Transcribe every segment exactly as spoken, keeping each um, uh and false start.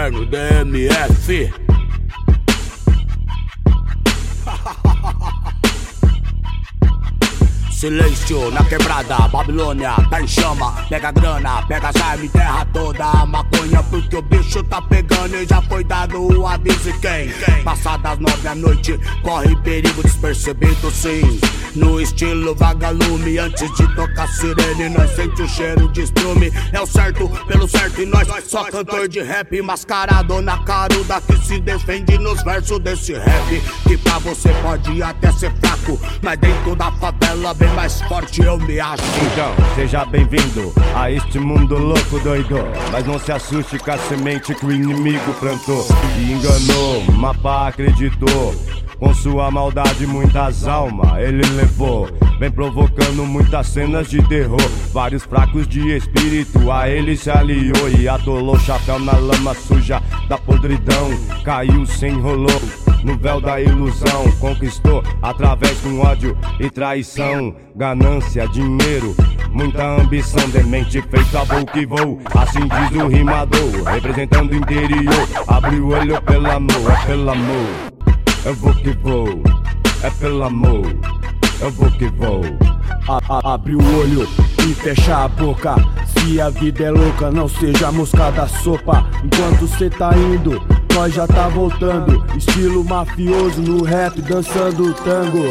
Eterno D M F. Silêncio na quebrada, Babilônia tá em chama. Pega grana, pega as armas, enterra toda a maconha, porque o bicho tá pegando e já foi dado o aviso. E quem? Passadas nove à noite, corre perigo despercebido sim. No estilo vagalume, antes de tocar sirene, nós sente o cheiro de estrume. É o certo, pelo certo e nós só cantor de rap mascarado na caruda que se defende nos versos desse rap. Que pra você pode até ser fraco, mas dentro da favela bem mais forte eu me acho. Então, seja bem-vindo a este mundo louco doido, mas não se assuste com a semente que o inimigo plantou. E enganou, mapa acreditou, com sua maldade muitas almas ele levou. Vem provocando muitas cenas de terror, vários fracos de espírito a ele se aliou. E atolou chapéu na lama suja da podridão, caiu, se enrolou no véu da ilusão, conquistou através com ódio e traição. Ganância, dinheiro, muita ambição, demente feito a voo que voo, assim diz o rimador, representando o interior. Abre o olho pelo amor, é pelo amor, eu vou que vou, é pelo amor, eu vou que vou. A, a, abre o olho e fecha a boca, se a vida é louca não seja mosca da sopa. Enquanto cê tá indo, nós já tá voltando, estilo mafioso no rap, dançando tango.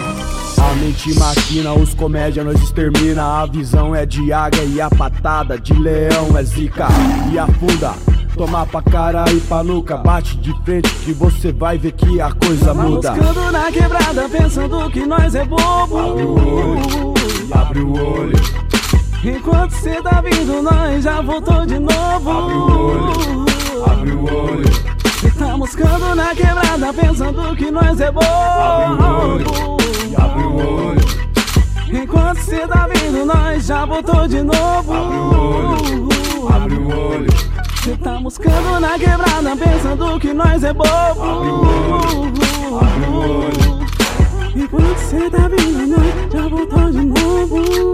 A mente maquina, os comédia nós extermina. A visão é de águia e a patada de leão é zica. E afunda, toma pra cara e pra nuca, bate de frente que você vai ver que a coisa muda. Buscando na quebrada, pensando que nós é bobo. Abre o olho, abre o olho. Enquanto cê tá vindo, nós já voltou de novo. Abre o olho, abre o olho. Cê tá buscando na quebrada, pensando que nós é bobo. Abre o olho, abre o olho. Enquanto cê tá vindo, nós já voltou de novo. Abre o olho, abre o olho. Cê tá buscando na quebrada, pensando que nós é bobo. Abre o olho, abre o olho. Enquanto cê tá vindo, nós já voltou de novo.